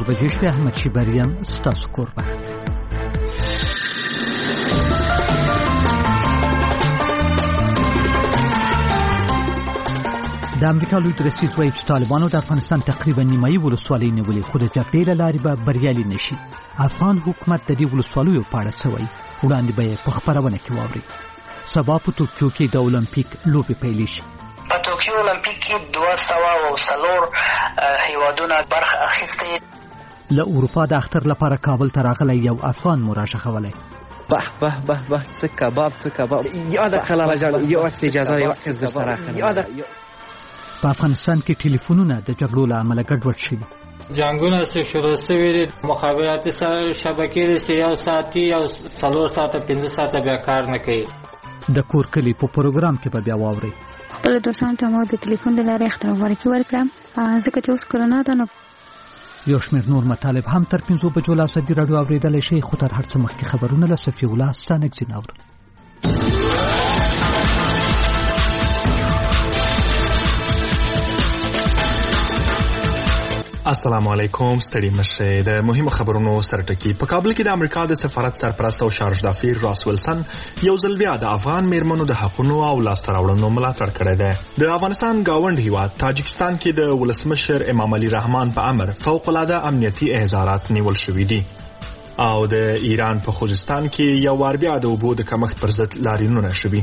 بجې شوې. احمد شیبریم ستاسو کوربه. د امریکا لوی درسیز وایي چې طالبانو د افغانستان تقریبا نیمایي ولسوالۍ نیولې، خو د جګړې له لارې به بریالي نشي. افغان حکومت د دې ولسوالیو په اړه څه وایي؟ وړاندې به یې په خپرونه کې واورئ. سبا په توکیو کې د اولمپیک لوبې پیل شي. په توکیو اولمپیک کې 204 هیوادونه برخه اخیستې. له اروپا د اختر لپاره کابل ته راغلی یو افغان مو راښخولی. به به به به څه کباب څه کباب. یاده خلاله جان یو وخت اجازه یو وخت در سره اخلم. په افغانستان کې ټلیفونونه د جګړو له امله ګډوډ شوي. جنګونه شروع شوي دي، مخابراتي شبکې چې 1 ساعت یا 4 ساعته 5 ساعته بیا کار نه کوي. د کور کلی په پروګرام کې به بیا واورئ. خپل دوستانو ته مو د ټلیفون د لارې خبرې ورکړم، ځکه چې اوس کرونا ده. نو یو شمېر نور مطالب هم تر 5 بجو له ازادي راډیو اورېدلی شئ، خو تر هر څه مخکې خبرونه له صفي الله ستانکزي اورو. السلام علیکم. ستړي مشه. د مهمو خبرونو سرټکی. په کابل کې د امریکا د سفارت سرپرست او شارج دافیر راس ویلسن یو ځل بیا د افغان میرمنو د حقونو او لاسته راوړنو ملاتړ کړی دی. د افغانستان گاونډ هیواد تاجکستان کې د ولسمشر امام علي رحمان په امر فوق العاده امنیتي احضارات نیول شوي دي. او د ایران په خوزستان کې یو وار بیا د اوبو د کمښت پر ضد لاریونونه شوي.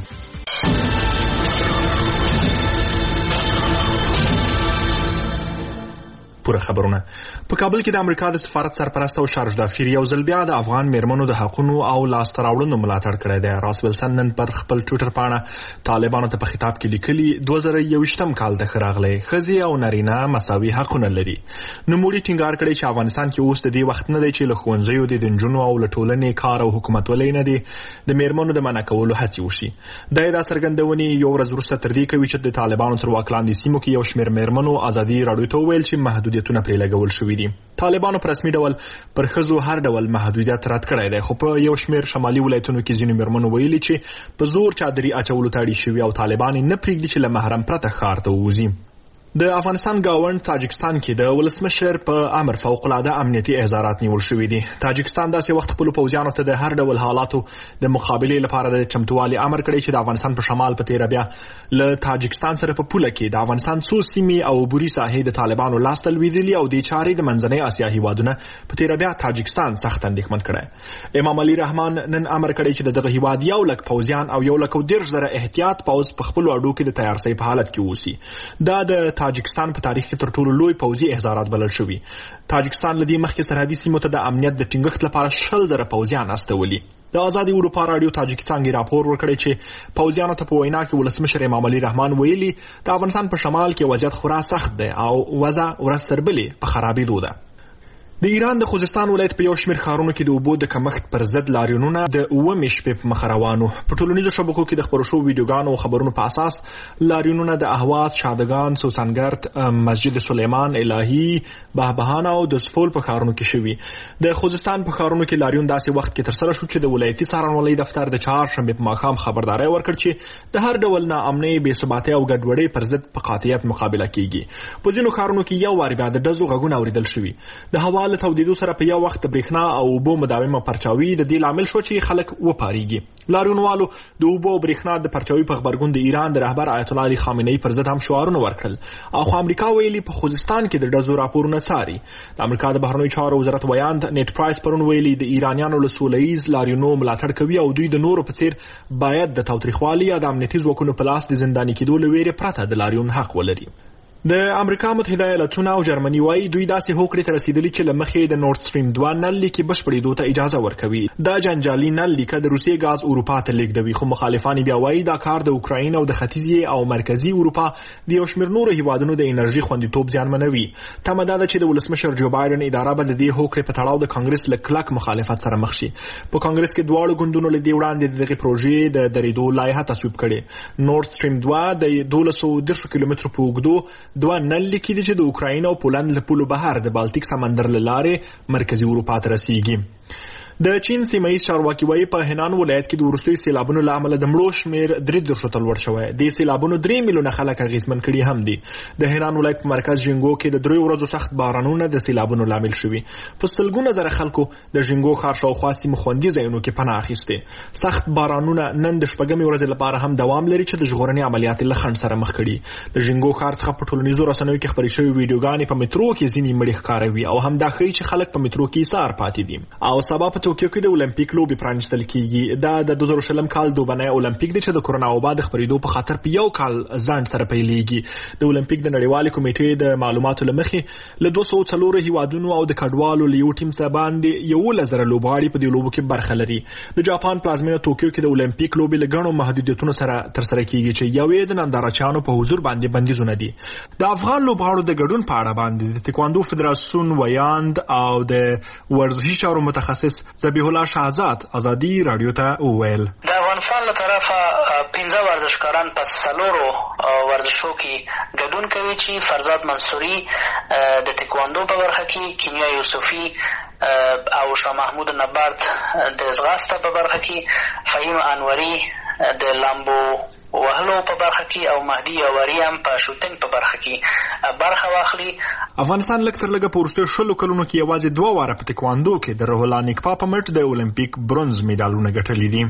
پوره خبرونه. په کابل کې د امریکا د سفارت سرپرست او شارج دافیر یو ځل بیا د افغان میرمنو د حقونو او لاسته راوړنو ملاتړ کړی دی. راس ویلسن نن پر خپل ټویټر پاڼه طالبانو ته په خطاب کې لیکلي 2021م کال ته راغلی ښځې او نارینه مساوي حقونه لري. نوموړي ټینګار کړی چې افغانستان کې اوس د دې وخت نه دی چې له ښوونځیو د نجونو او له ټولنې کار او حکومت ولې نه دی د میرمنو د منع کولو هڅې وشي. دا څرګندونې یو ورځ وروسته تر دې کوي چې د طالبانو تر واک لاندې سیمو کې یو شمېر میرمنو ازادي راډیو ته وویل چې محدودیتونه پرې لګول شوي دي. طالبانو په رسمي ډول پر ښځو هر ډول محدودیت رد کړی دی، خو په یو شمېر شمالي ولایتونو کې ځینو میرمنو ویلي چې په زور چادري اچولو ته اړ شوي او طالبان نه پرېږدي چې له محرم پرته ښار ته ووځي. د افغانستان گاونډ تاجکستان کې د ولسمشر په امر فوق العاده امنیتي احضارات نیول شوي دي. تاجکستان داسې وخت خپل پوځیانو ته د هر ډول حالاتو د مقابلې لپاره د چمتووالي امر کړی چې د افغانستان په شمال په تیره بیا له تاجکستان سره په پوله کې د افغانستان څو سیمې او بوري ساحې د طالبانو لاس ته لوېدلي او د چارې د منځنۍ اسیا هیوادونه په تیره بیا تاجکستان سخت اندېښمن کړی. امام علي رحمان نن امر کړی چې دغه هیواد 1,00,000 پوځیان او 1,30,000 احتیاط پوځ په خپل اډو کې د تیارسۍ په حالت کې اوسي. دا د تاجکستان په تاریخ کې تر ټولو لوی پوځي احضارات بلل شوي. تاجکستان لدی مخکې سرحدي سیمو ته د امنیت د ټینګښت لپاره 100,000 پوځیان استولي. د آزادي اروپا رادیو تاجکستان کې راپور ورکړی چې پوځیانو ته په وینا کې ولسمشر امام علي رحمان ویلي د افغانستان په شمال کې وضعیت خورا سخت دی او وضع ورځ تر بلې په خرابېدو ده. د ایران د خوزستان ولایت په یو شمېر ښارونو کې د اوبو د کمښت پر ضد لاریونونه د 9مې شپې په مخ روانو. په ټولنیزو شبکو کې د خپرو شوو ویډیوګانو او خبرونو په اساس لاریونونه د اهواز، شادګان، سوسنګرد، مسجد سلیمان، الهي، بهبهان او د سفول په ښارونو کې شوي. د خوزستان په ښارونو کې لاریون داسې وخت کې ترسره شو چې د ولایتي څارنوالۍ دفتر د چهارشنبې په ماښام خبرداری ورکړ چې د هر ډول ناامنۍ، بېثباتۍ او ګډوډۍ پر ضد په قاطعیت مقابله کیږي. په ځینو ښارونو کې یو وار بیا د ډزو غږونه اورېدل شوي. د هوا له تودېدو سره په یو وخت برېښنا او اوبو مداومه پرچاوي د دې لامل شو چې خلک وپاریږي. لاریونوالو د اوبو او برېښنا د پرچاوي په خبرګون د ایران د رهبر آیت الله علي خامنه‌ای پر ضد هم شعارونه ورکړل. او خو امریکا ویلي په خوزستان کې د ډزو راپورونه څاري. د امریکا د بهرنیو چارو وزارت ویاند نیټ پرایس پرون ویلي د ایرانیانو له سولهییز لاریونو ملاتړ کوي او دوی د نورو په څیر باید د تاوتریخوالي یا د امنیتي ځواکونو په لاس د زنداني کېدو له ویرې پرته د لاریون حق ولري. د امریکا متحده ایالاتونه او جرمني وايي دوی داسې هوکړې ته رسیدلي چې له مخې د نورد سټریم 2 نل لیکې بشپړېدو ته اجازه ورکوي. دا جنجالي نل لیکه د روسیې غاز اروپا ته لیږدوي، خو مخالفان بیا وايي دا کار د اوکراین او د ختیځې او مرکزي اروپا د یو شمېر نورو هیوادونو د انرژي خوندیتوب زیانمنوي. تمه دا ده چې د ولسمشر جو بایدن اداره به د دې هوکړې په تړاو د کانګرس له کلک مخالفت سره مخ شي. په کانګرس کې دواړو ګوندونو له دې وړاندې دغه پروژې د درېدو لایحه تصویب کړې. نورد سټریم 2 د 1210 کیلومترو په اوږدو 2 نل لیکي چې د اوکراین او پولند له پولو بهر د بالټیک سمندر له لارې مرکزي اروپا ته رسیږي. د چین سیمایي چارواکي وايي په هنان ولایت کې د وروستیو سیلابونو له امله د مړو شمېر 3 ته لوړ شوی. د سیلابونو 3 میلیونه خلک اغېزمن کړي هم دي. د هنان ولایت په مرکز ژینګو کې د 3 ورځو سخت بارانونه د سیلابونو لامل شوي. په سلګونه زره خلکو د ژینګو ښار شاوخوا سیمو خوندي ځایونو کې پناه اخیستې. سخت بارانونه نن د شپږمې ورځې لپاره هم دوام لري چې د ژغورنې عملیات له خنډ سره مخ کړي. د ژینګو ښار څخه په ټولنیزو رسنیو کې خپرې شوې ویډیوګانې په مترو کې ځینې مړي ښکاروي او هم دا ښیي چې خلک په مترو کې ایسار پاتې دي. او سبا په توکیو کې د اولمپیک لوبې پرانیستل کیږي. دا د 2020 کال دوبنی اولمپیک دی چې د کورونا وبا د خپرېدو په خاطر په یو کال ځنډ سره پیلېږي. د اولمپیک د نړیوالې کمیټې د معلوماتو له مخې له 204 هیوادونو او د کډوالو له یو ټیم څخه باندې 11,000 لوبغاړي په دې لوبو کې برخه لري. د جاپان پلازمینه توکیو کې د اولمپیک لوبې له ګڼو محدودیتونو سره ترسره کیږي چې یوې د نندارچیانو په حضور باندې بندیزونه دي. د افغان لوبغاړو د ګډون په اړه باندې د تکواندو فدراسیون ویاند او د ورزشي چارو متخصص ذبیح الله شهزاد ازادي رادیو ته وویل. د افغانستان له طرفه 15 ورزشکاران په 4 ورزشو کې ګډون کوي چې فرزاد منصوري د تکواندو په برخه کې، کیمیا یوسفی او شاه محمود نبرد د ځغاسته په برخه کې، فهیم انوري د لامبو وهلو په برخه کې او مهدي یواری هم په شوتینګ په برخه کې برخه واخلي. افغانستان لږ تر لږه په وروستیو 20 کلونو کې یوازې 2 واره په تکواندو کې د روح الله نیکپا په مټ د اولمپیک برونز میډالونه ګټلي دي.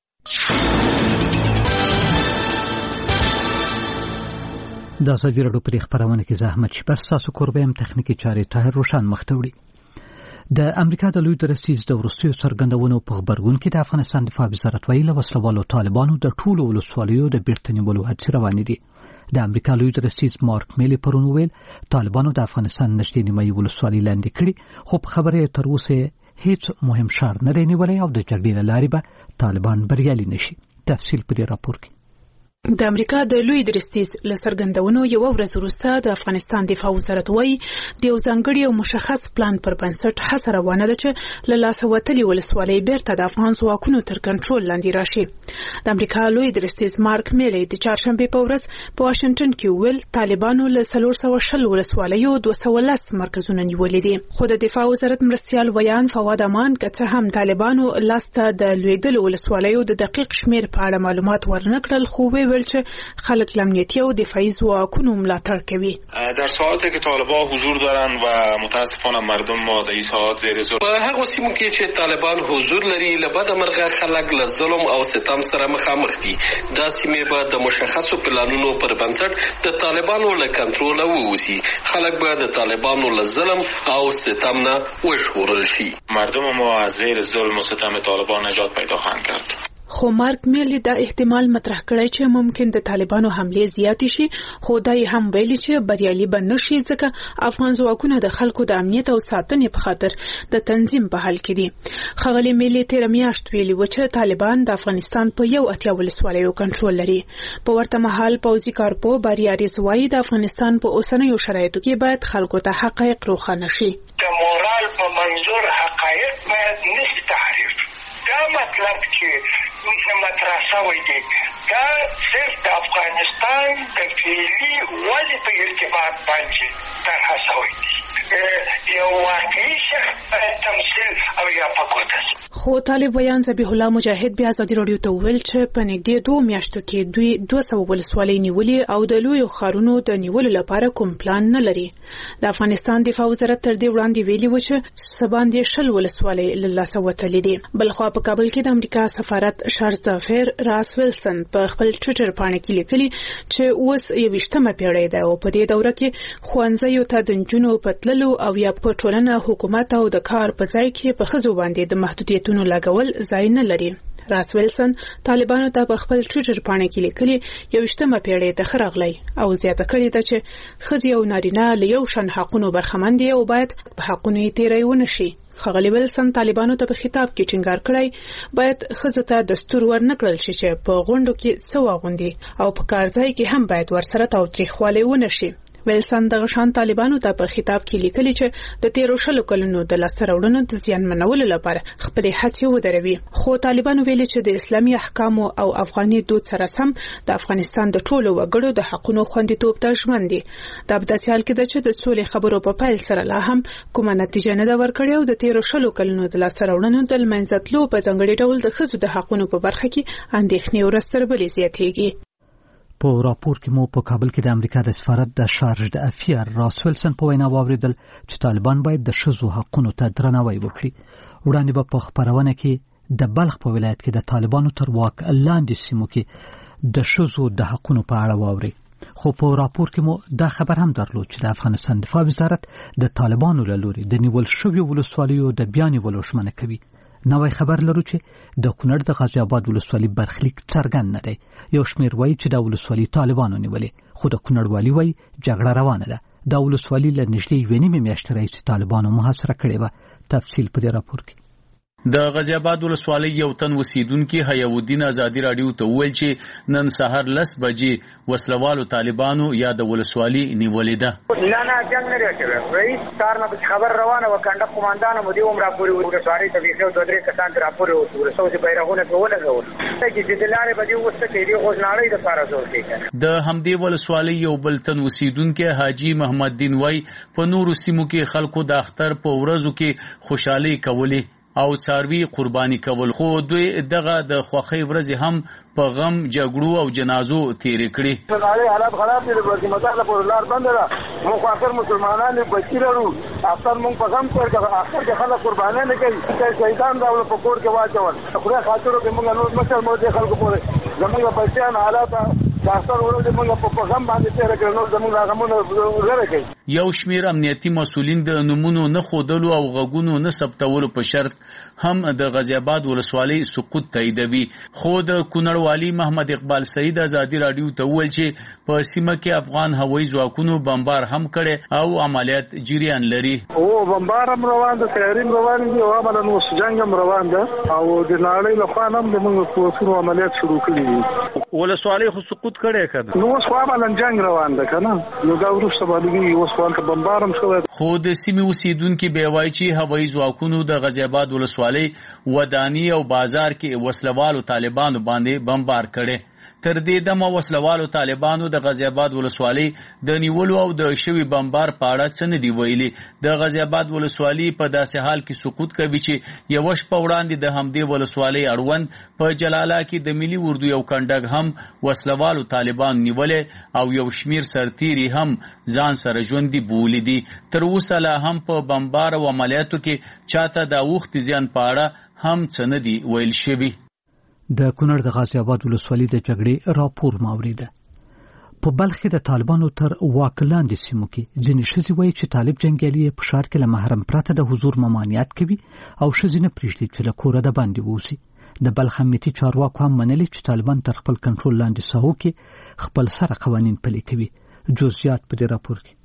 د ازادي راډیو په خبرونه کې زحمت شپر ساسو کوربم تخنیکی چارې طاهر روشن مختوړي. د امریکا د لوی درستیز د وروستیو څرګندونو په خبرګون کې د افغانستان دفاع وزارت ویلي وسلوالو طالبانو د ټولو ولسوالیو د بیرته نیولو هڅې روانې دي. د امریکا لوی درستیز مارک میلی پرون ویل طالبانو د افغانستان نږدې نیمایي ولسوالۍ لاندې کړي، خو په خبره تر اوسه هیڅ مهم ښار نه دی نیولی او د جګړې له لارې به طالبان بریالي نشي. تفصیل په دې راپور کې. د امریکا د لوی درستیز له څرګندونو یو ورځ وروسته د افغانستان دفاع وزارت وایي د یو ځانګړي او مشخص پلان پر بنسټ هڅه روانه ده چې له لاسه وتلې ولسوالۍ بیرته د افغان ځواکونو تر کنټرول لاندې راشي. د امریکا لوی درستیز مارک میلی د چهارشنبې په ورځ په واشنګټن کې ویل طالبانو له 420 ولسوالیو 210 مرکزونه نیولي دي. خو د دفاع وزارت مرستیال ویان فواد امان که څه هم طالبانو لاسته د لویدلو ولسوالیو د دقیق شمیر په اړه معلومات ورنکړل، خو ویل چې خلک امنیتی او دفاعی ځواکونو ملاتړ کوي. در ساعاتی که طالبان حضور دارن و متاسفانه مردم ما در این ساعات زیر ظلم په هغه سیمو کې چې طالبان حضور لري له بده مرغه خلک له ظلم او ستم سره مخامخ دي. دا سیمې به د مشخصو پلانونو پر بنسټ د طالبانو له کنټرول ووځي. خلک به د طالبانو له ظلم او ستم نه وژغورل شي. مردم ما از زیر ظلم و ستم طالبان نجات پیدا خواهند کرد. خو مارک میلی دا احتمال مطرح کړی چې ممکن د طالبانو حمله زیاتې شي، خو دا یې هم ویلي چې بریالي به نشي ځکه افغان ځواکونه د خلکو د امنیت او ساتنې په خاطر د تنظیم په حال کې دي. ښاغلي میلی تېره میاشت ویلي و چې طالبان د افغانستان په 80 ولسوالیو کنټرول لري. په ورته مهال پوځي کارپو باریاریز وایي د افغانستان په اوسنیو شرایطو کې باید خلکو ته حقایق روښانه شي. د مورال په منظور حقایق باید نشي تعریف. دا مطلب چې مطرح شوی دی دا صرف د افغانستان د فعلي ودې په ارتباط باندې طرح شوی دی. یو واقعي شخص تمثیل او یا پکوته. خو طالب ویان ذبیح الله مجاهد بیا ازادي راډیو ته ویل چې په نږدې 2 میاشتو کې دوی 200 ولسوالۍ نیولې او د لویو ښارونو د نیولو لپاره کوم پلان نه لري. د افغانستان دفاع وزارت تر دې وړاندې ویلي و چې سباندې 10 ولسوالۍ له لاسه وتلې دي. بلخوا په کابل کې د امریکا سفارت شارلز دافیر راس ویلسن په خپل ټویټر باندې کې لیکلي چې اوس 21مه پیړۍ ده او په دې دوره کې ښوونځیو ته د نجونو په تللو او یا په ټولنه حکومت او د کار په ځای کې په ښځو باندې د محدودیتونو لګول ځای نه لري. راس ویلسن طالبانو ته په خپل ټویټر باندې کې لیکلي 21مه پیړۍ ته ښه راغلی او زیاته کړې ده چې ښځې او نارینه له یو شان حقونو برخمن دي او باید په حقونو یې تیری ونه شي. ښاغلي ویلسن طالبانو ته په خطاب کې ټینګار کړی باید ښځو ته دستور ورنکړل شي چې په غونډو کې څه واغوندي او په کارځای کې هم باید ورسره تاوتریخوالی ونه شي. ویلسن د غشان طالبانو ته په خطاب کې لیکلي چې د 13 کلونو د لاسته راوړنو د زیان منولو لپاره خپل هڅې ودروي خو طالبانو ویلي چې د اسلامي احکامو او افغاني دود سره سم د افغانستان د ټولو وګړو د حقوقو خوندیتوب ته ژمن دي دا په داسې حال کې ده چې د سولې خبرو په پیل سره لا هم کومه نتیجه نه ده ورکړې او د 13 کلونو د لاسته راوړنو د منځتلو په ځانګړي ډول د ښځو د حقوقو په برخه کې اندېښنې ورستر بلې زیاتېږي په راپور کې مو په کابل کې د امریکا د سفارت د شارج د افیر راس ویلسن په وینا واوریدل چې طالبان باید د ښځو حقوقو ته درناوی وکړي وړاندې به په خبرونه کې د بلخ په ولایت کې د طالبانو تر واک لاندې سیمو کې د ښځو د حقوقو په اړه واوري خو په راپور کې مو دا خبر هم درلود چې د افغانستان دفاع وزارت د طالبانو له لوري د نیول شویو ولسوالیو د بیان ولو ژمنه کوي نوې خبر لرو چې د کونړ د غازی آباد ولسوالۍ برخلیک څرګند نه دی یو شمېر وایي چې د ولسوالۍ طالبانو نیولې خو د کونړ والي وایي جګړه روانه ده د ولسوالۍ له نږدې یوې نیمې میاشتې راهیسې طالبانو محاصره کړې وه تفصیل په دې راپور کې د غازی آباد ولسوالۍ یو تن اوسیدونکي حیاودین ازادي رادیو ته وویل چې نن سهار 10 بجې وسلوالو طالبانو یا د ولسوالۍ نیولې ده نه جنگ نه راځي رئیس کار نه خبر روانه وکړه قوماندان مو دی عمره پوری ولسوالۍ ته ویښو دوه درې کسان تر پورې ورسول چې بیرغونه په ولګول چې د لارې بجې وسته کې دی غوښناړي د فارا زور کې د همدې ولسوالۍ یو بل تن اوسیدونکي حاجی محمد دین وای په نورو سیمو کې خلکو د اختر په ورځو کې خوشحالي کولې او څاروي قرباني کول خو دوی دغه د خوخي ورځ هم په غم جګړو او جنازو تیرې کړې څنګه حالات خراب دي د مدار په لار بند ده مو خو اخر مسلمانانو بچیرو اکثر مونږ په غم کې اخر کې خلک قرباني نه کوي چې شیطان دا په کور کې واچول خدای خاطر کې مونږ نور مشر مو دي خلکو پورې زموږ بچیان حالات اکثر ورته مونږ په غم باندې تیر کړو نو زموږ غمونه لره کوي یو شمیر امنیتي مسولین د نمونو نه خودلو او غوګونو نه ثبتولو په شرط هم د غازی آباد ولسوالۍ سقوط تاییدوي خو د کونړ والی محمد اقبال سعید ازادي رادیو ته وویل چې په سیمه کې افغان هوایي ځواکونو بمبار هم کړي او عملیات جریان لري او بمبار هم روان ده تیاری روان دي او عمل نو جنگ هم روان ده او د نړۍ له خوا هم د موږ په عملیات شروع کړي ولسوالۍ خو سقوط کړي کړه نو اوس عمل جنگ روان ده کنه نو دا ورسره باندې اوس ولته بمبار هم شوی خو د سیمې اوسیدونکو به وایي چې هوایي ځواکونو د غازی آباد ولسوالۍ ودانی او بازار کې وسلوالو طالبانو باندې بمبار کړي تر دې دمه وسلوالو طالبانو د غازی آباد ولسوالۍ د نیولو او د شوی بمبار په اړه څه نه دی ویلي د غازی آباد ولسوالۍ په داسې حال کې سقوط کوي چې یو شپه وړاندې د همدې ولسوالۍ اړوند په جلاله کې د ملي اردو یو کنډک هم وسلوالو طالبان نیولې او یو شمیر سرتیري هم ځان سره ژوندي بولی دي تر اوسه لا هم په بمبار او عملیاتو کې چاته د وخت زیان په اړه هم څه نه دی ویل شوی د کونړ د غازی آباد ولسوالۍ د جګړې راپور ماوریده په بلخ کې د طالبانو تر واک لاندې سیمو کې ځینې ښځې وایي چې طالب جنګیالي په ښار کې له محرم پرته د حضور ممانعت کوي او ښځې نه پرېږدي چې له کوره د باندې ووځي د بلخ امنیتي چارواکو هم منلي چې طالبان تر خپل کنټرول لاندې ساحو کې خپل سره قوانین پلي کوي جزئیات په دې راپور کې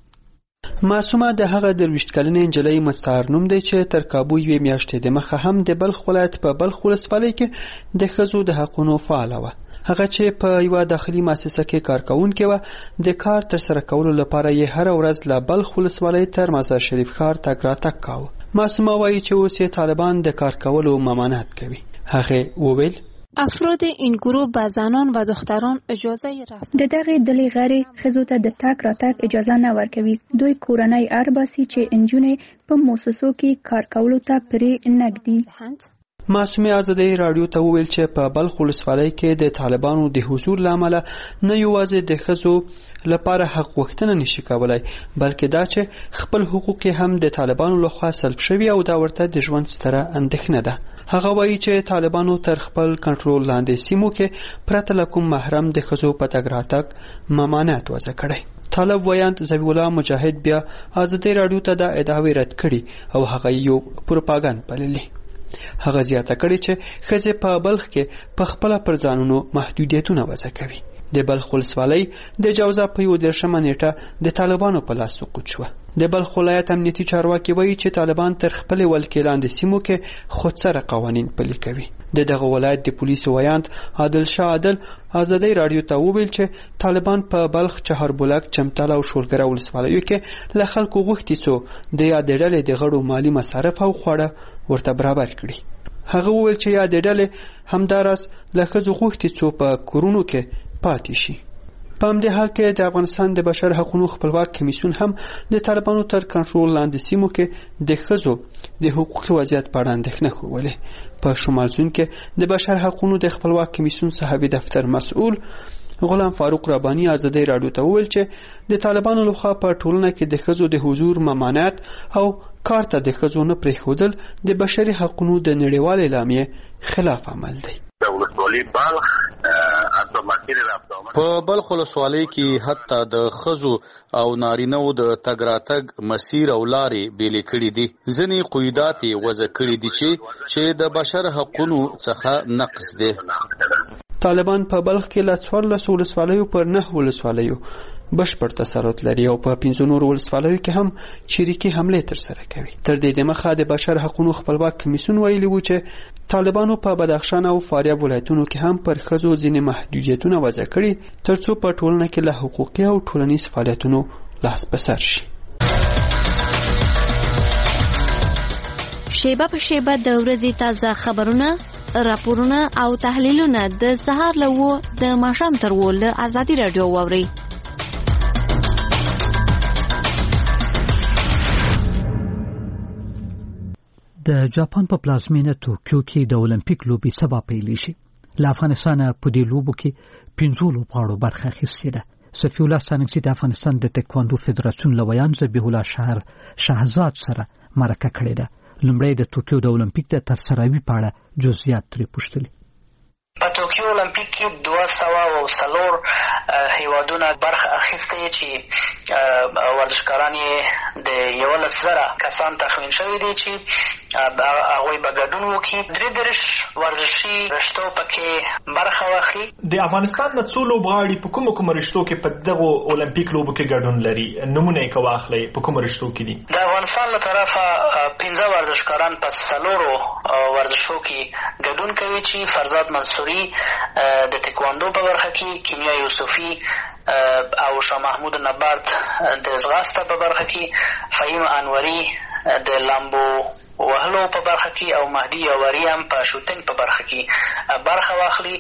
معصومه د هغه د 20 کلنې نجلۍ مستعار نوم دی چې تر کابو یوې میاشتې د مخه هم د بلخ ولایت په بلخ ولسوالۍ کې د ښځو د حقوقو فعاله وه هغه چې په یو داخلي مؤسسه کې کار کوونکې وه د کار تر سره کولو لپاره یې هر ورځ له بلخ ولسوالۍ تر مزار شریف ښار تګ راتګ کاوه معصومه وایي چې اوس یې طالبان د کار کولو ممانعت کوي هغه وویل افراد این گروه به زنان و دختران اجازه رفت د دغه ډلې غړي ښځو ته د تګ راتګ اجازه نه ورکوي دوی کورنۍ ارباسي چې انجونې په موسسو کې کار کولو ته پرې نږدې معصومه ازادي رادیو ته وویل چې په بلخ ولسوالۍ کې د طالبانو د حضور لامل نه یوازې د ښځو لپاره حق وختنه نشي کولای بلکې دا چې خپل حقوق هم د طالبانو لخوا سلب شوی او دا ورته د ژوند ستره اندېښنه ده هغه وایي چې طالبانو تر خپل کنټرول لاندې سیمو کې پرته له کوم محرم د ښځو په تګ راتګ ممانعت وضع کړی طالب ویاند ذبیح الله مجاهد بیا ازادي رادیو ته دا ادعاوې رد کړي او هغه یو پروپاګاندا بللي هغه زیاته کړي چې ښځې په بلخ کې په خپل پر ځانونو محدودیتونه وضع کوي د بلخ ولسوالۍ د جوزا په 13 نیټه د طالبانو په لاس سقوط شوه د بلخ ولایت امنیتي چارواکي وایي چې طالبان تر خپل ولکې لاندې سیمو کې خودسره قوانین پلي کوي. د دغه ولایت د پولیسو ویاند عادل شاه عادل ازادي رادیو ته وویل چې طالبان په بلخ، چهاربولک، چمتال او شولګره ولسوالیو کې له خلکو غوښتي څو د یادې ډلې د غړو مالی مصارف او خواړه ورته برابر کړي. هغه وویل چې یادې ډلې همداراز له ښځو غوښتي څو په کورونو کې پاتې شي. په همدې حال کې د افغانستان د بشر حقوقو خپلواک کمیسیون هم د طالبانو تر کنټرول لاندې سیمو کې د ښځو د حقوقي وضعیت په اړه اندېښنه ښودلې. په شمال سوند کې د بشر حقوقو د خپلواک کمیسیون صحافي دفتر مسؤل غلام فاروق ربانی ازادي رادیو ته وویل چې د طالبانو لخوا په ټولنه کې د ښځو د حضور ممانعت او کار ته د ښځو نه پرېښودل د بشري حقوقو د نړیوال اعلامیې خلاف عمل دی. په بلخ ولسوالۍ کې حتی د ښځو او نارینه‌و د تګ راتګ مسیر او لارې بیلې کړي دي. ځینې قیودات یې وضع کړي دي چې د بشر حقوقو څخه نقض دي. طالبان په بلخ کې له 14 ولسوالیو پر 9 ولسوالیو بشپړ تسلط لري او په 15 نور ولسوالیو کې هم چریکي حمله ترسره کوي. تر دې دمخه د بشر حقوقو خپلواک کمیسیون ویلي و چې طالبانو په بدخشان او فاریاب ولایتونو کې هم پر ښځو ځینې محدودیتونه وضع کړي ترڅو په ټولنه کې له حقوقي او ټولنیز فعالیتونو لاس په سر شي. شیبه په شیبه د ورځې تازه خبرونه، راپورونه او تحلیلونه د سهار له 9 د ماښام تر 10 له ازادي رادیو واورئ. د جاپان په پلازمینه توکیو کې د اولمپیک لوبې سبا پیل شي. له افغانستان په دې لوبو کې 15 لوبغاړو برخه اخیستې ده. صفی الله سانګسي د افغانستان د تکواندو فدراسیون لویان ذبیح الله شهزاد سره مرکه کړې ده. لومړی د توکیو د اولمپیک د ترسروي په اړه جزئیات ترې پوښتلي. په توکیو اولمپیک کې 204 هیوادونه برخه اخیستې چې ورزشکاران یې د 11,000 کسان تخمین شوي دي چې هغوی به ګډون وکړي. 33 ورزشي رشتو پکې برخه واخلي. د افغانستان نه څو لوبغاړي په کومو رشتو کې په دغه اولمپیک لوبو کې ګډون لري؟ نمونه یې که واخلئ په کومو رشتو کې دي؟ د افغانستان له طرفه 15 ورزشکاران په 4 ورزشو کې ګډون کوي چې فرزاد منصوري د تکواندو په برخه کې، کیمیا یوسفی او شاه محمود نبرد د ځغاسته په برخه کې، فهیم انوري د لامبو وهلو په برخه کې او مهدي یاوري هم په شوتینګ په برخه کې برخه واخلي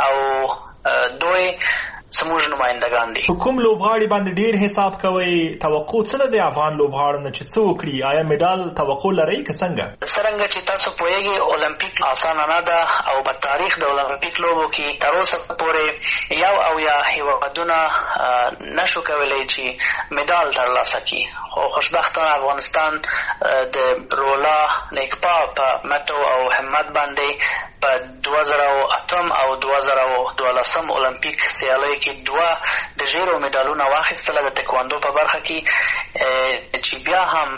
او دوی زموږ نمایندگان دي. کوم لوبغاړي باندې ډیر حساب کوي؟ توقع څه ده د افغان لوبغاړو نه چې څه وکړي؟ آیا میډال توقع لرئ که څنګه؟ څرنګه چې تاسو پوهیږئ اولمپیک اسانه نه ده او په تاریخ د اولمپیک لوبو کې تر اوسه پورې 1 هیوادونه نشو کولی چې میډال ترلاسه کړي. خو خوشبختانه افغانستان د رولا نیکپا په مټو او همت باندې په 2008 او 2012 اولمپیک سیالیو کې 2 د ژیرو میډالونه واخیستله د تکواندو په برخه کې، چې بیا هم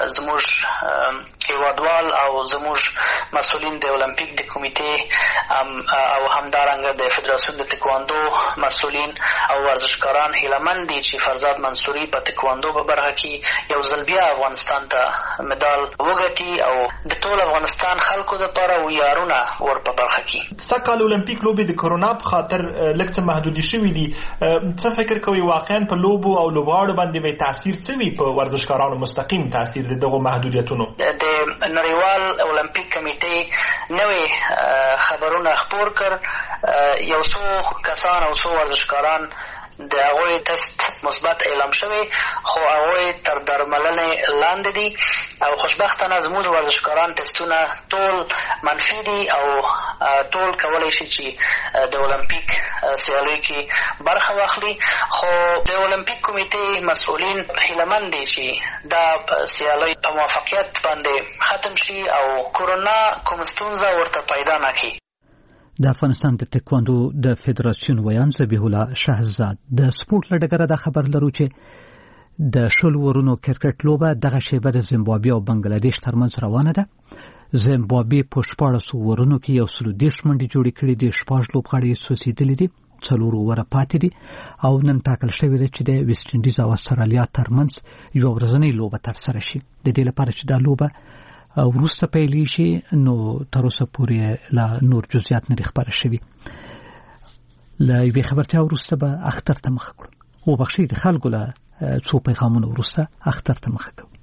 زموږ هیوادوال او زموږ مسؤلین د اولمپیک د کمیټې او همدارنګه د فدراسیون د تکواندو مسؤلین او ورزشکاران هیلهمند دي چې فرزاد منصوري په تکواندو په برخه کې یو ځل بیا افغانستان ته میډال وګټي او د ټول افغانستان خلکو دپاره ویاړونه ور په برخه کې. سږکال اولمپیک لوبې د کرونا په خاطر لږ څه محدودې شوي دي. څه فکر کوئ واقعا په لوبو او لوبغاړو باندې به تاثیر څه وي؟ په ورزشکارانو مستقیم تاثیر د دغو محدودیتونو؟ د نړیوال اولمپیک کمیټې نوې خبرونه خپور کړ. یو څو کسان او څو ورزشکاران د هغوی تست مثبت اعلام شوی، خو هغوی تر درملنې لاندې دي او خوشبختانه زموږ ورزشکاران تستونه ټول منفي دي او ټول کولی شي چې د اولمپیک سیالیو کې برخه واخلي. خو د اولمپیک کمیټې مسؤلین هیلهمند دي چې دا سیالۍ په موفقیت باندې ختم شي او کرونا کوم ستونزه ورته پیدا نه کړي. د افغانستان د تکواندو د فدراسیون ویان ذبیح الله شهزاد د سپورت له ډګره دا خبر لرو چې د 10 ورونو کرکټ لوبه دغه شیبه د زیمبابوې او بنگلاديش ترمنځ روانه ده. زیمبابوې په 14 ورونو کې 130 منډې جوړې کړې دي، 14 لوبغاړي سوځېدلي دي 4 اوره پاتې دي او نن ټاکل شوی دی چې د ویسټ انډیز او استرالیا ترمنځ یو ورځنۍ لوبه ترسره شي. د دې لپاره چې دا لوبه وروسته پیلې شي نو تر اوسه پورې لا نور جزئیات نه خبره شوي. له یوې خبرتیا وروسته به اختر ته مخ کړو. وبخښئ د خلکو له څو پیغامونو وروسته اختر ته مخ کړو.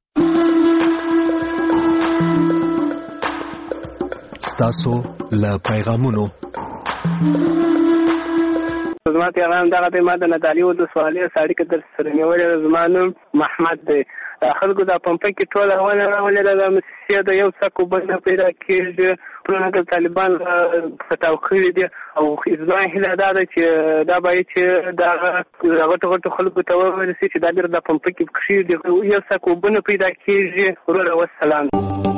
ستاسو له پیغامونو زما پیغام دغه په ماده نتالی و د سوالې ساړي کې در سره نیولې زما نوم محمد دی. خلکو د پمپنګ کې ټول روانه راولې د مسیحه د یو څکو بنه پیدا کېږي پرونګ طالبان فتاو کړی دي او ځوان هله دا چې دا باید چې دا غټ خلکو ته ورسي چې دا ډېر د پمپنګ کې کېږي یو څکو بنه پیدا کېږي. ورور والسلام.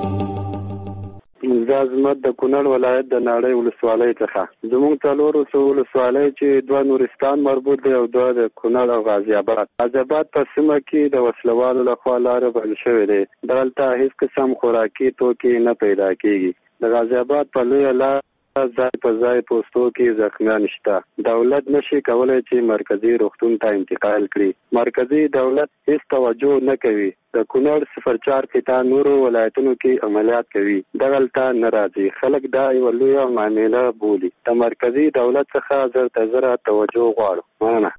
زمت د کونړ ولایت د ناړۍ ولسوالۍ څخه زموږ څلورو ولسوالۍ چې دوه نورستان مربوط دي او دوه د کونړ او غازی آباد. غازی آباد په سیمه کې د وسلوالو لخوا لاره بند شوې ده. دلته هیڅ قسم خوراکي توکي نه پیدا کیږي. د غازی آباد په لویه لار ځای په ځای پوستو کې زخمیان شته. دولت نشي کولای چې مرکزی روغتون ته انتقال کړي. مرکزی دولت هیڅ توجه نه کوي. د کونړ 04 قطعه نورو ولایتونو کې عملیات کوي. دغلته ناراضي خلک دا یو لویه معامله بولي. د مرکزی دولت څخه زر تزره توجه غواړو. مننه.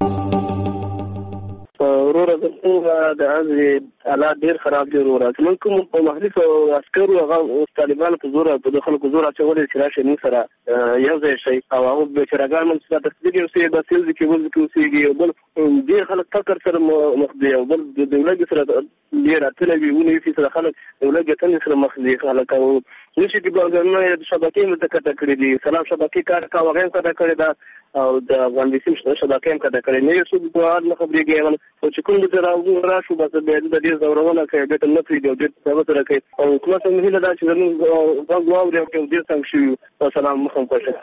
ورور د حالات ډیر خراب دي. ورور موږ کوم په محلي عسکرو هغه طالبان په زور په خلکو زور اچولې چې راشي موږ سره یو ځای شي او هغه به چرګان موږ سره تصدیق یو څه د سیل کې ول کوي او بل ډیر خلک فکر سره مخ دي او بل د دولت سره ډیر اتلوي ونی چې سره خلک دولت ته سره مخ دي. خلک او نشي کې بلګنه د شبکې متکته کړې دي. سلام شبکې کار کا وغیرہ کړه کړی دا او د افغان سیم شبکې هم کړه کړی نه یو څه د نه خبرېږي او چې کوم د راوځو راشو بس به د دې زورونه کوي د نفري د دې څه سره کوي او کومه څنګه هله دا چې موږ غواړو چې دې څنګه شي. السلام علیکم.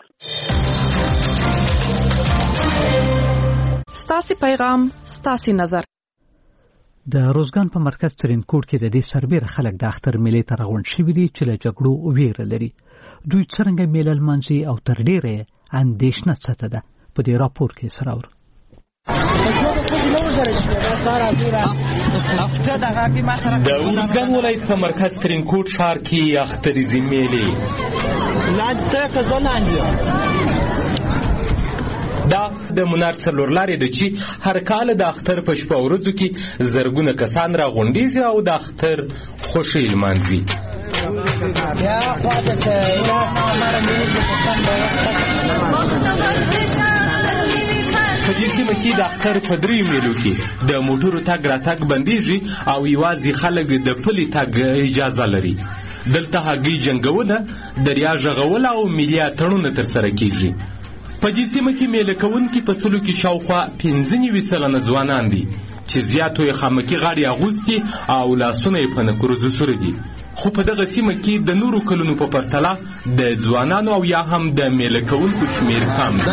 ستاسو پیغام ستاسو نظر. د روزګان په مرکز ترینکوټ کې د دې سربېره خلک د اختر میلې ته راغونډ شوي دي چې له جګړو ویره لري. دوی څرنګه میله لمانځي او تر ډېره اندېښنه څه ده په دې راپور کې سره اورو. د روزګان ولایت په مرکز ترینکوټ ښار کې اختریزي میلې دا د منار څلور لارې ده چې هر کال د اختر په شپه ورځو کې زرګونه کسان راغونډېږي او د اختر خوښۍ لمانځي. په دې سیمه کې د اختر په دریو میلو کې د موټرو تګ راتګ بندېږي او یوازې خلک د پلي تګ اجازه لري. دلته هګۍ جنګونه، دریا ژغول او ملي اتڼونه ترسره کېږي. په دې سیمه کې میله کوونکي په سلو کې شاوخوا 95 سلنه ځوانان دي چې زیاتو یې خامکي غاړې اغوستي او لاسونه یې په نکروزو سره دي. خو په دغه سیمه کې د نورو کلونو په پرتله د ځوانانو او یا هم د میله کوونکو شمیر کم دی.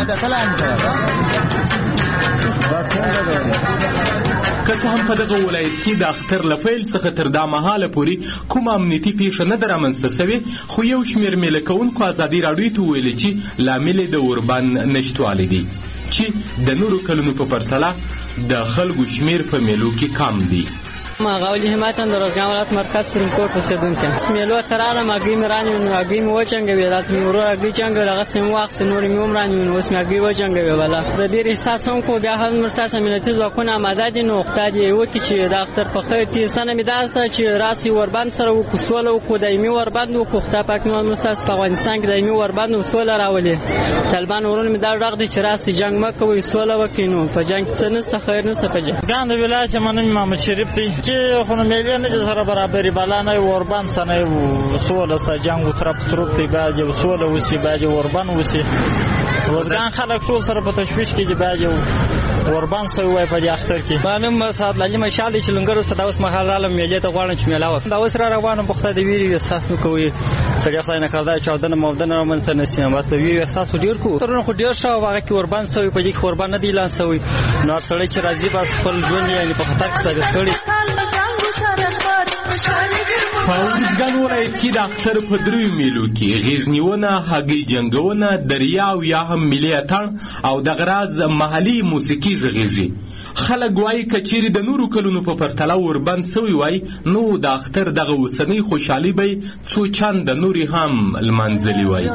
که څه هم په دغه ولایت کې د اختر له پیل څخه تر دا مهاله پورې کومه امنیتي پیښه نه ده رامنځته سوې، خو یو شمېر میله کوونکو ازادي راډیو ته وویلې چې لامل یې د اوربند نشتوالی دی چې د نورو کلونو په پرتله د خلکو شمیر په میلو کې کم دی. ما غولی هماتن در روزگان ولایت مرکز ترینکوټ اوسیدونکی میلو ته راغلم هګۍ مې رانیونې هګۍ مې وچنګوې راته مې ورور هګۍ چنګوې هغسې مې واخیستې نورې مې هم رانیونې اوس مې هګۍ وچنګوې بله د ډېر احساس هم کوو. بیا هم زموږ ستاسو امنیتي ځواکونه اماده دي نو خدای دې وکړي چې د اختر په خیر تېرسنه مې دا ده چې راسئ وربند سره وکړو سوله وکړو دایمي وربند وکړو. خدای پاک مې زموږ ستاسو په افغانستان کې دایمي وربند و سوله راولي. طالبان ورونه مې دا غږ دی چې راسئ جنګ مه کوئ سوله وکړئ. نو په جنګ کې څه نشته خیر نشته په جنګ. ګان د ولایت منم محمد شریف دی چې خو نه نه سره برابرې بالا نه وربند سنه سوله سره جنگ طرف طرف ته باید سوله وسی باید وربند وسی. روزګان خلک ټول سره په تشویش کې چې باید وربند سوی وای په اختر کې. بانم سات لاجی مشال چې لنګر سره اوس مهال عالم میلې ته غواړم چې میلاوه دا اوس را روانم په خدای دی ویری احساس کوي سړی خدای نه کړدا چې اودنه مودنه رومنته نشي بس دی ویری احساس ډیر کو ترنه خو ډیر شو هغه کې وربند سوی په دې کې وربند نه دی لان سوی نو سړی چې راځي بس خپل ژوند یې په خطر کې سره کړی. په ارزګان ولایت کې د اختر په دریو میلو کې غیږنیونه، هګۍ جنګونه، دریاو یا هم ملي اتڼ او د غراز محلي موسیقي غږیږي. خلک وایي که چیرې د نورو کلونو په پرتله وربند سوی وای نو د اختر دغه اوسنۍ خوشحالي به څو چنده نورې هم لمانځلې وای.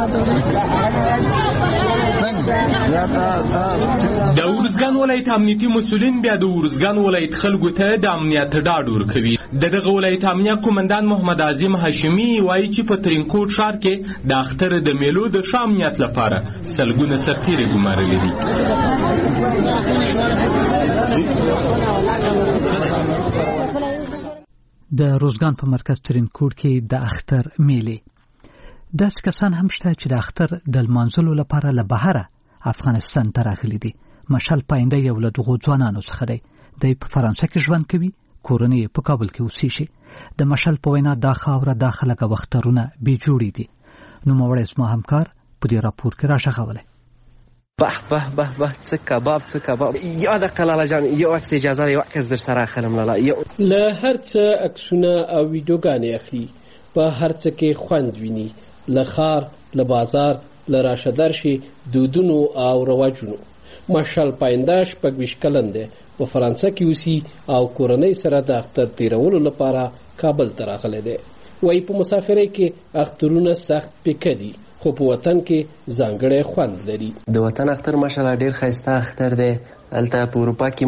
د ارزګان ولایت امنیتي مسؤلین بیا د ارزګان ولایت خلکو ته د امنیت ډاډ ورکوي. دغه ولایت امنیه قومندان محمد عظیم هاشمي وایي چې په ترینکوټ ښار کې د اختر د میلو د ښه امنیت لپاره سلګونه سرتیري ګمارلي دي. د روزګان په مرکز ترینکوټ کې د اختر میلې. داسې کسان هم شته چې د اختر د لمانځلو لپاره له بهره افغانستان ته راغلي دي. مشال پاینده یو له دغو ځوانانو څخه دی. دی په فرانسه کې ژوند کوي، کورنۍ په کابل کې اوسېږي. د مشال په وینا دا خاوره، دا خلک او اخترونه بې جوړې دي. نوموړی زما همکار په دې راپور کې راغلی. به به به به څه کباب څه کباب. یاده قلاله جان یو عکس اجازه یو عکس در سره اخلم. له هر څه عکسونه او ویډیوګانې اخلي، په هر څه کې خوند ویني، له ښار، له بازار، له راشه درشي دودونو او رواجونو. مشال پاینده 26 کلن دی، په فرانسه کې اوسي او کورنۍ سره د اختر تیرولو لپاره کابل ته راغلی دی. وایي په مسافرۍ کې اخترونه سخت پیکه دي، خو په وطن کې ځانګړی خوند لري. د وطن اختر ماشاءالله ډېر ښایسته اختر دی. هلته په اروپا کې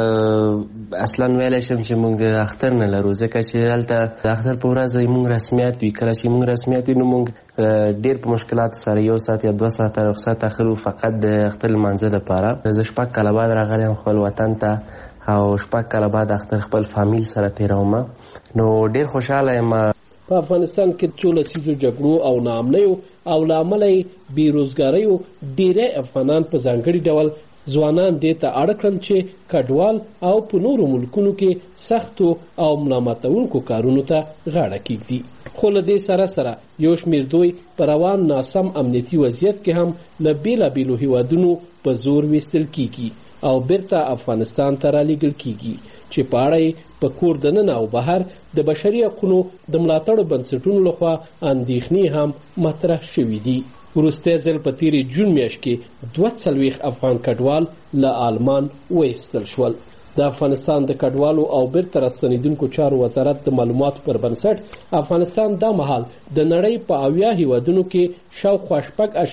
مونږ اصلا ویلی شم چې مونږ اختر نه لرو، ځکه چې هلته د اختر په ورځ مونږ رسمیات وي. کله چې مونږ رسمیات وي نو مونږ ډېر په مشکلاتو سره 1 ساعت یا 2 ساعته رخصت اخلو فقط د اختر لمانځه دپاره. زه 6 کاله بعد راغلی یم خپل وطن ته او 6 کاله بعد اختر خپل فامیل سره تېروم، نو ډېر خوشحاله یم. په افغانستان کې څو لسیزو جګړو او ناامنیو او له امله یې بېروزګاریو ډېری افغانان په ځانګړي ډول ځوانان دې ته اړ کړل چې کډوال او په نورو ملکونو کې سختو او ملامتونکو کارونو ته غاړه کېږدي. خو له دې سره سره یو شمېر دوی په روان ناسم امنیتي وضعیت کې هم له بېلابېلو هیوادونو په زور ویستل کېږي او بیرته افغانستان ته رالیږل کېږي، چې په اړه یې په کور دننه او بهر د بشري حقونو د ملاتړو بنسټونو لخوا اندېښنې هم مطرح شوي دي. وروستی ځل په تېرې جون میاشت کې 42 افغان کډوال له آلمان وایستل شول. د افغانستان د کډوالو او بیرته راستنېدونکو چارو وزارت د معلوماتو پر بنسټ افغانستان دا مهال د نړۍ په 80 هیوادونو کې شاوخوا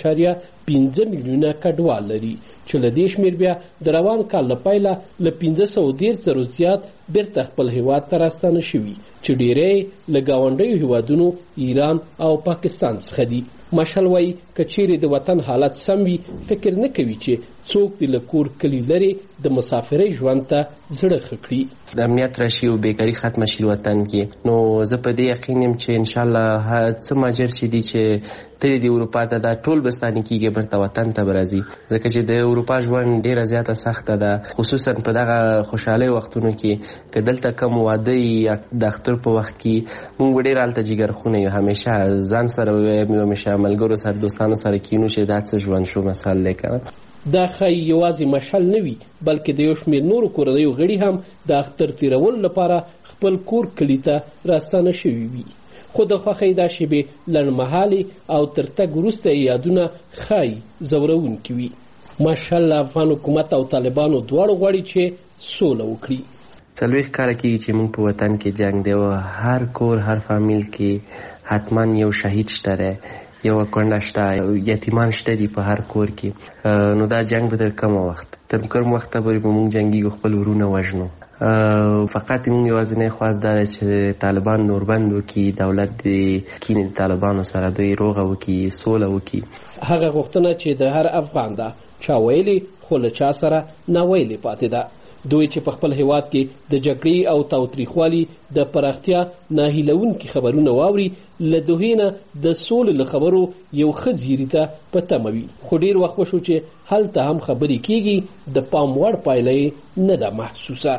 6.5 میلیونه کډوال لري، چې له دې شمېر بیا د روان کال له پیله له 513 زیات بیرته خپل هیواد ته راستانه شوي، چې ډېری له ګاونډیو هیوادونو ایران او پاکستان څخه دي. مشال وایي که چیرې د وطن حالت سم وي فکر نه کوي چې څوک د له کور کلي لرې د مسافرۍ ژوند ته زړه ښه کړي. د امنیت راشي او بیکاري ختمه شي وطن کې، نو زه په دې یقین یم چې انشاءالله څه ماجر چې دي چې تللی دی اروپا ته دا ټول بستاني کېږي بیرته وطن ته به راځي، ځکه چې د اروپا ژوند ډېره زیاته سخته ده، خصوصا په دغه خوشحالۍ وختونو کې. که دلته کم واده یا د اختر په وخت کې موږ به ډېر هلته جګرخونه یو، همیشه ځان سره ویم یو همیشه ملګرو سره دوستانو سره کینو چې دا څه ژوند شو مثال دی که دا ښایي یوازې مشال نه وي بلکې د یو شمېر نورو کورنیو غړي هم د اختر تېرولو لپاره خپل کور کلي ته راستانه شوي وي، خو د خوښۍ دا شېبې لنډمهالې او تر تګ وروسته یې یادونه ښایي ځورونکي وي. ماشاءالله افغان حکومت او طالبانو دواړو غواړي چې سوله وکړي. 40 کاله کېږي چې موږ په وطن کې جنګ دی او هر کور هر فامیل کې حتما یو شهید شته دی، یو کونډه شته، یتیمان شته دي په هر کور کې. نو دا جنګ به تر کومه وخت تر کوم وخته پورې به موږ جنګېږو، خپل ورونه وژنو. فقط موږ یوازینی خواست دا دی چې طالبان نوربند وکړي، دولت د کینې د طالبانو سره دوی روغه وکړي، سوله وکړي. هغه غوښتنه چې د هر افغان ده چا ویلې خو له چا سره ناویلې پاتې ده. دوی چې په خپل هیواد کې د جګړې او تاوتریخوالي د پراختیا ناهیلونکي خبرونه واوري، له دوحې نه د سولې له خبرو یو ښه زیري ته په تمه وي، خو ډېر وخت وشو چې هلته هم خبرې کېږي، د پام وړ پایله یې نه ده محسوسه.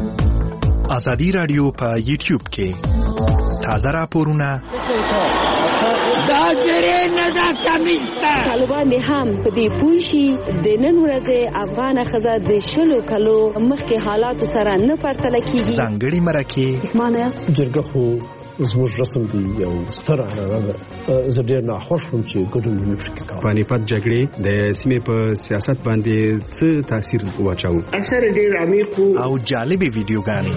ازادي راډیو په یوټیوب کې تازه راپورونه دا زری نه دا کمیسته. طالبان هم په دې پوه شي د نن ورځې افغان ښځه د 20 کالو مخکې حالاتو سره نه پرتله کیږي. ځانګړي مرکې جرګه خو زموږ رسم دی یو ستر عنعنه ده. زه ډېر ناخوښ وم چې ګډون مې پکې کاوه. پانیپت جګړې د سیمې په سیاست باندې څه تاثیر واچاوه؟ اثر ډېر عمیق او جالبې ویډیوګانې،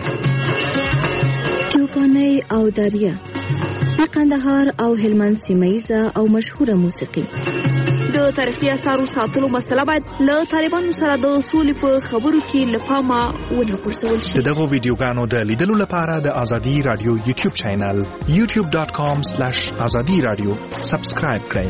چوپانۍ او دریا، قندهار او هلمند سیمه‌ییزه او مشهوره موسیقي. د تاریخي اثارو ساتلو مسله باید له طالبانو سره د سولې په خبرو کې له پامه ونه غورځول شي. د دغو ویډیوګانو د لیدلو لپاره د آزادي رادیو یوټیوب چینل youtube.com/azadi-radio سبسکرایب کړئ.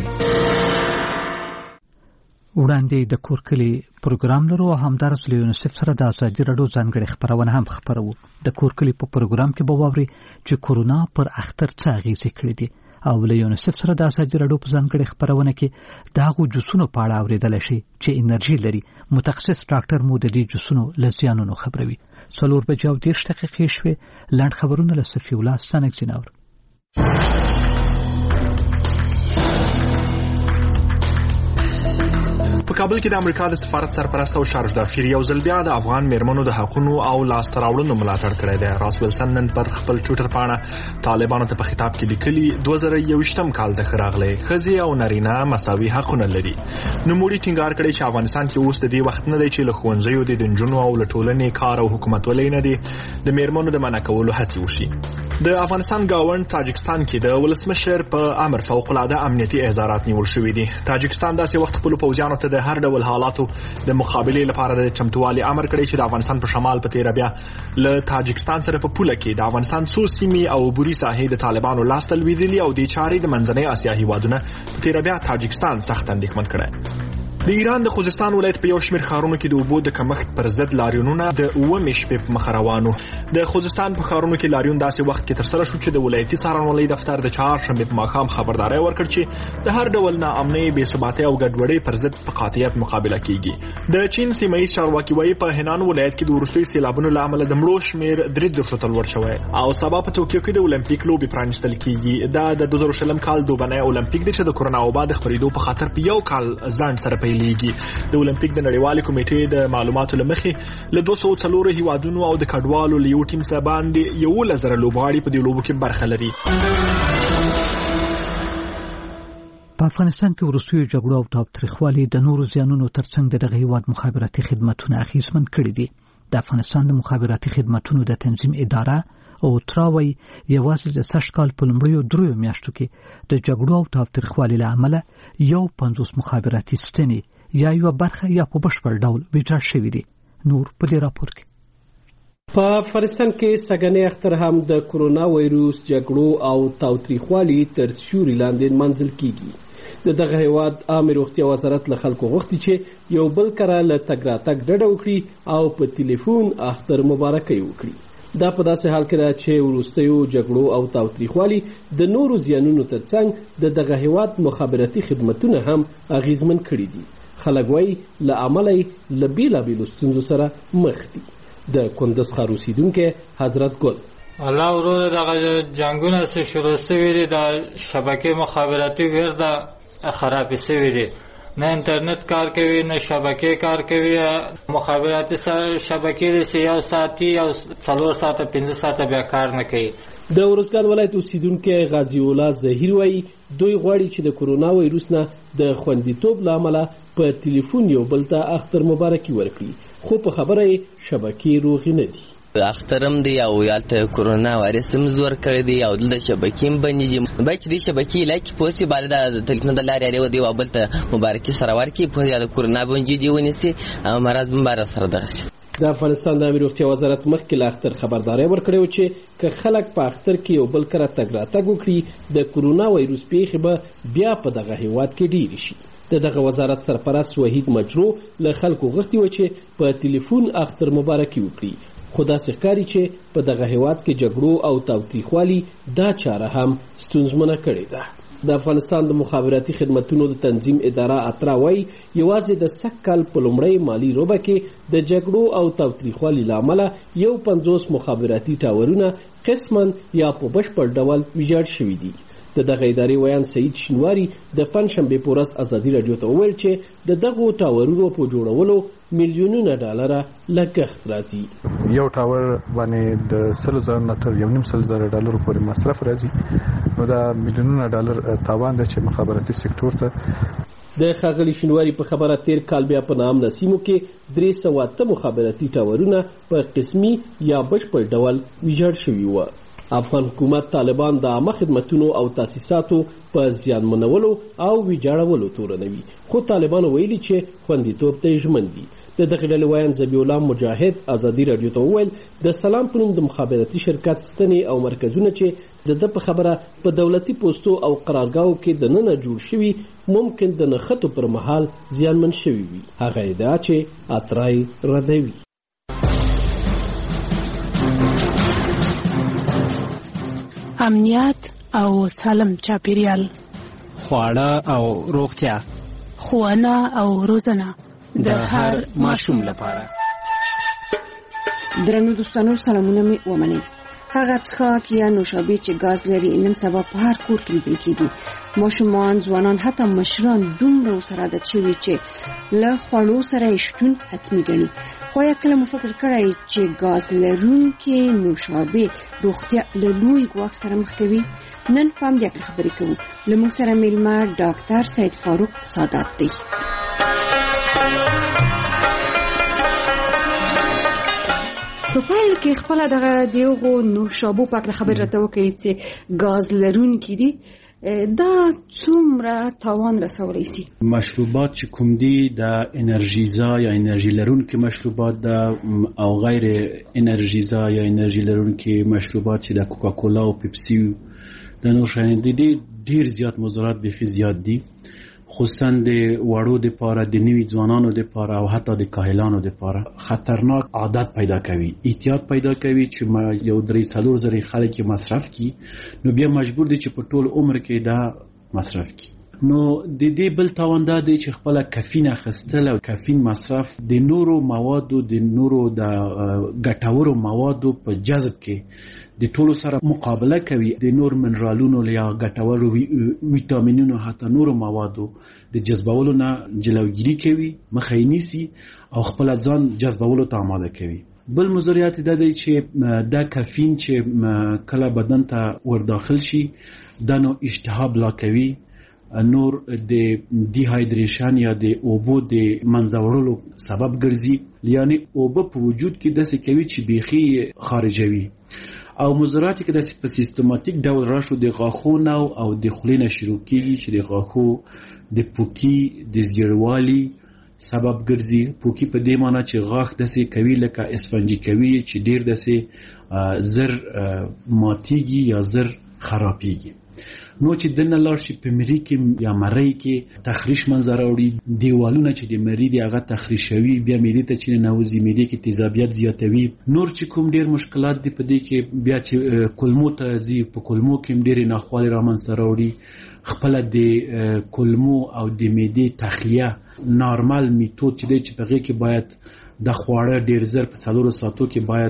وړاندې د کورکلي پروګرام لرو همدارس له یونیسف سره د آزادي رادیو ځانګړي خبرونه هم خبرو. د کورکلي په پروګرام کې به واوري چې کورونا پر اختر څه اغیزې کړې دي او له یونیسف سره د آزادي رادیو په ځانګړي خبرونه کې د هغو جوسونو په اړه اوریدل شي چې انرژي لري. متخصص ډاکټر مو د دې جوسونو له زیانونو خبروي. 4:30 شوې. لاند خبرونه له صفي الله ستانک زیناور. په کابل کې د امریکا د سفارت سرپرست او شارج دافیر یو ځل بیا د افغان میرمنو د حقوقو او لاسته راوړنو ملاتړ کړی دی. راس ویلسن نن پر خپل ټویټر پاڼه طالبانو ته په خطاب کې لیکلي 2021م کال د خراغلي ښځې او نارینه مساوي حقونه لري. نوموړي ټینګار کړی چې افغانستان کې اوس د دې وخت نه دی چې له ښوونځیو د نجونو او له ټولنې کار او حکومت ولې نه دی د میرمنو د منع کولو هڅې وشي. د افغانستان گاوند تاجکستان کې د ولسمشر په امر فوق العاده امنیتي احضارات نیول شوې دي. تاجکستان داسې وخت خپل پوځیانو ته د هر ډول حالاتو د مقابله لپاره د چمتووالي امر کړی چې د افغانستان په شمال په تیر بیا له تاجکستان سره په پوله کې د افغانستان څو سیمې او بوري ساحې د طالبانو لاس تلویدلي او د چارې د منځنۍ اسیا هیوادونه په تیر بیا تاجکستان سخت اندېښمن کړي. د ایران د خوزستان ولایت په یو شمېر ښارونو کې د اوبو د کمښت پر ضد لاریونونه د 9 شپې په مخ روانو. د خوزستان په ښارونو کې لاریون داسې وخت کې ترسره شو چې د ولایتي څارنوالۍ دفتر د چهارشنبې په ماښام خبرداري ورکړ چې د هر ډول ناامنۍ، بې ثباتۍ او ګډوډۍ پر ضد په قاطعیت مقابله کیږي. د چین سیمه‌ییز چارواکي وايي په هنان ولایت کې د وروستیو سیلابونو له امله د مړو شمېر 3 ته لوړ شوی او سبا په توکیو کې د اولمپیک لوبې پرانیستل کیږي. دا د 2020 کال دوبنی اولمپیک دی چې د کرونا وبا د خپرېدو په خاطر په یو کال ځان سره پیلېږي. د اولمپیک د نړیوالې کمیټې د معلوماتو لمخې له 204 هیوادونو او د کډوالو له یو ټیم څخه باندې 11,000 لوبغاړي په دې لوبو کې برخه لري. په افغانستان کې وروستیو جګړو او تاوتریخوالي د نورو زیانونو ترڅنګ دغه هیواد مخابراتي خدماتونه اخیستمن کړي دي. د افغانستان د مخابراتي خدماتونو د تنظیم اداره او تراوی یوازې د سږ کال په لومړیو 3 میاشتو کې د جګړو او تاوتریخوالي له امله 50 مخابراتي ستنې یا یو برخه یا په بشپړ ډول ویجاړ شوې دي. نور په دې راپور کې په افغانستان کې سګنې اختر هم د کرونا وایروس جګړو او تاوتریخوالي تر سیوري لاندې منځل کیږي. دغه هیواد عامه روغتیا وزارت له خلکو غوښتي چې یو بل کره له تګ راتګ ډډه وکړي او په ټلیفون اختر مبارکي وکړي. دا په داسې حال کې ده چې وروستیو جګړو او تاوتریخوالي د نورو زیانونو ترڅنګ دغه هیواد مخابراتي خدمتونه هم اغیزمن کړي دي. خلک وایي له امله له بیلابیلو ستونزو سره مخ دي. د کندز ښار اوسیدونکی حضرت ګل: الله ورور دغه جنگونه چې شروع شوي دي د شبکې مخابراتي ورده خراب شوي دي. نه انټرنیټ کار کوي، نه شبکې کار کوي. مخابراتي شبکې چې یو ساعتي او 4 ساعته 5 ساعته بیا کار نه کوي. د ورزګان ولایت اوسیدونکي غازی الله ظهیر وایي دوی غواړي چې د کرونا وایروس نه د خوندیتوب له امله په ټلیفون یو بل ته اختر مبارکي ورکړي، خو په خبره یې شبکې روغې نه دي. اخترم دی او یالته کرونا وایرس هم زور کړی دی او د شبکې بندي دي. باید د شبکې لکه پوسټ باندې د ټلیفون د لارې اړیو دی او بل ته مبارکي سره ورکړي په یاد کرونا باندې دی ونیسي او مرز بمبار سره دغسي. د افغانستان د امنیت روغتیا وزارت مخکې له اختر خبرداري ورکړې و چې که خلک په اختر کې یو بل کره تګ راتګ وکړي د کرونا وایروس پیښې به بیا په دغه هیواد کې ډېرې شي. دغه وزارت سرپرست وحید مجرو له خلکو غوښتي و چې په ټلیفون اختر مبارکي وکړي، خو داسې ښکاري چې په دغه هیواد کې جګړو او تاوتریخوالي دا چاره هم ستونزمنه کړې ده. د افغانستان د مخابراتي خدمتونو د تنظیم اداره اترا وایي یوازې د سږ کال په لومړۍ مالي روبه کې د جګړو او تاوتریخوالي له امله 50 مخابراتي ټاورونه قسماً یا په بشپړ ډول ویجاړ شوي دي. د دغه ادارې ویان سعید شینواري د پنجشنبې په ورځ ازادي راډیو ته وویل چې د دغو ټاورونو په جوړولو میلیونونه ډالره لګښت راځي. یو ټاور باندې د 100,000 نه تر 1,500,000 ډالرو پورې مصرف راځي، نو دا میلیونونه ډالر تاوان دی چې مخابراتي سکتور ته. د ښاغلي شینواري په خبره تیر کال بیا په نامه سیمو کې 308 مخابراتي ټاورونه په قسمي یا بشپړ ډول ویجاړ شوي وو. افغان حکومت طالبان د عامه خدمتونو او تاسیساتو په زیانمنولو او ویجاړولو تورنوي، خو طالبانو ویلي چې خوندیتوب ته ژمن دي. د دغې ډلې ویان ذبیح الله مجاهد ازادي راډیو ته وویل د سلام په نوم د مخابراتي شرکت ستنې او مرکزونه چې د ده په خبره په دولتي پوستو او قرارګاهو کې دننه جوړ شوي ممکن د نښتو پر مهال زیانمن شوي وي. هغه ادعا چې اترای ردوي. امنیت او سالم چاپیریال، خواړه او روغتیا، ښوونه او روزنه د هر ماشوم لپاره. درنو دوستانو سلامونه مې ومنئ. هغه څښاک یا نوشابې چې ګاز لري نن سبا په هر کور کې لیدل کېږي. ماشومان، ځوانان، حتی مشران دومره ورسره عادت شوي چې له خوړو سره یې شتون حتمي ګڼي. خو یا کله مو فکر کړی چې ګاز لرونکې نوشابې روغتیا له لوی ګواښ سره مخ کوي؟ نن په همدې اړه خبرې کوو. له موږ سره میلمه ډاکټر سید فاروق سادات دی. په پیل کې خپل دغه دیغو نوشابو په اړه خبرې راته وکړئ چې ګاز لرونکي دي، دا څومره تاوان رسولی شي؟ مشروبات چې کوم دي د انرژیزا یا انرژي لرونکي مشروبات ده او غیر انرژیزا یا انرژي لرونکي مشروبات چې د کوکاکولا او پیپسي د نور شیانو دي ډیر زیات مضرات بیخي زیات دي، خصوصا د وړو د پاره، د نوي ځوانانو د پاره او حتی د کاهلانو د پاره خطرناک عادت پیدا کوي، احتیاط پیدا کوي چې یو 3-4 زره خلک مصرف کی، نو بیا مجبور دي چې په ټول عمر کې دا مصرف کی. نو د دې بل تاوان دا دی چې خپل کافین اخیستل او کافین مصرف د نورو موادو د نورو د ګټورو موادو په جذب کې د ټولو سره مقابله کوي، د نور منرالونو یا ګټورو ویټامینونو حتی نورو موادو د جذبولو نه جلوګیری کوي، مخه یې نیسي او خپل ځان جذبولو ته آماده کوي. بل مضریات دا دی چې دا کافین چې کله بدن ته ورداخل شي دا نو اشتها بلا کوي، نور د ډیهایدریشن یا د اوبو د منځوړلو سبب ګرځي، یعنی اوبه په وجود کې داسې کوي چې بیخي خارجوي. او مضرات کې د سیستماتیک ډول راشو د غاښونو او د خولې نه شروع کیږي چې د غاښو د پوکی د زیړوالي سبب ګرځي. پوکی په دې معنی چې غاښ داسې کوي لکه اسفنجي کوي چې ډیر داسې زر ماتیږي یا زر خرابېږي. نو چې دنه لاړ شي په مری کې یا مری کې تخریش منظر وړي، دیوالونه چې د مری دی هغه تخریشوي، بیا معدې ته چې نوځي، معدې کې تیزابیت زیاتوي. نور چې کوم ډیر مشکلات دي په دې کې بیا چې کولمو ته ځي، په کولمو کې ډیر ناخوالې رامنځته راوړي. خپل د کولمو او د معدې تخلیه نارمل میتود چې دی چې په هغې کې باید د خواړه ډیر زر په 4 ساعتو کې باید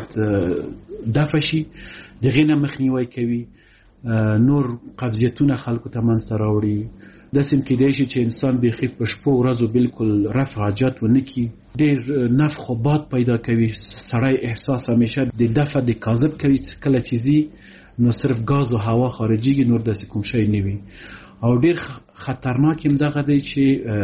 دفع شي، دغې نه مخنیوی کوي. نور قبضیتونه خلکو ته منځته راوړي. داسې کېدای شي چې انسان بیخي په شپو ورځو بالکل رفع حاجت ونه کړي، ډېر نفخ و باد پیدا کوي، سړی احساس همیشه د دفع د کاذب کوي، کله چې ځي نو صرف ګاز او هوا خارجيږي، نور داسې کوم شی نه وي. او ډېر خطرناک هم دغه دی چې